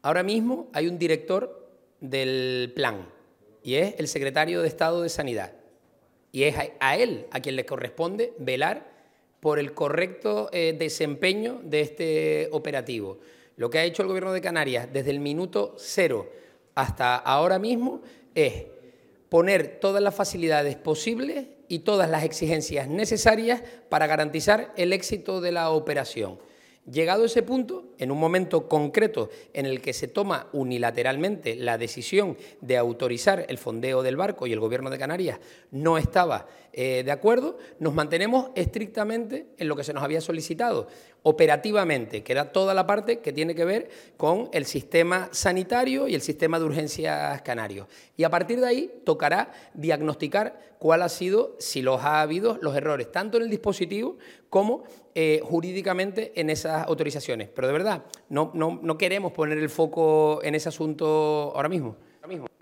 Ahora mismo hay un director del plan y es el secretario de Estado de Sanidad. Y es a él a quien le corresponde velar por el correcto desempeño de este operativo. Lo que ha hecho el Gobierno de Canarias desde el minuto cero hasta ahora mismo es poner todas las facilidades posibles y todas las exigencias necesarias para garantizar el éxito de la operación. Llegado a ese punto, en un momento concreto en el que se toma unilateralmente la decisión de autorizar el fondeo del barco y el Gobierno de Canarias no estaba de acuerdo, nos mantenemos estrictamente en lo que se nos había solicitado, operativamente, que era toda la parte que tiene que ver con el sistema sanitario y el sistema de urgencias canario. Y a partir de ahí tocará diagnosticar cuál ha sido, si los ha habido, los errores, tanto en el dispositivo como jurídicamente en esas autorizaciones. Pero de verdad, no queremos poner el foco en ese asunto ahora mismo.